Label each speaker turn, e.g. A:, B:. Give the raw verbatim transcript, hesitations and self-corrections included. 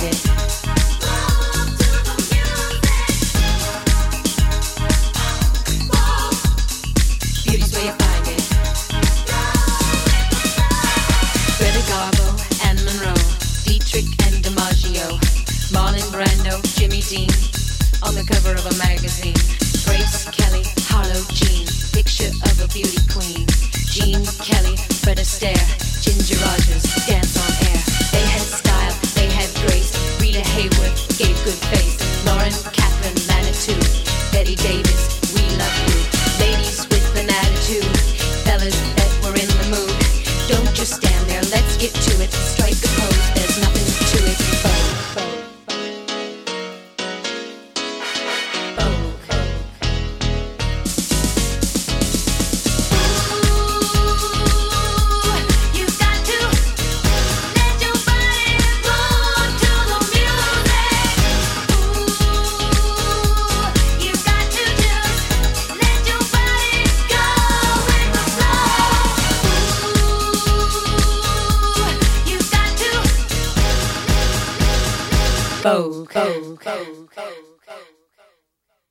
A: it. Beauty's where you find it. Greta Garbo and Monroe, Dietrich and DiMaggio, Marlon Brando, Jimmy Dean, on the cover of a magazine. Grace Kelly, Harlow Jean, picture of a beauty queen. Jean Kelly, Fred Astaire, Ginger Rogers, dance on air. They had style, they had grace. Rita Hayworth gave good face. Lauren Catherine Manitou, Betty Davis, we love you. Ladies with an attitude, fellas that were in the mood. Don't just stand there, let's get to it. Strike a pose, there's nothing to it. Vogue, vogue. Vogue, Vogue, Vogue, Vogue.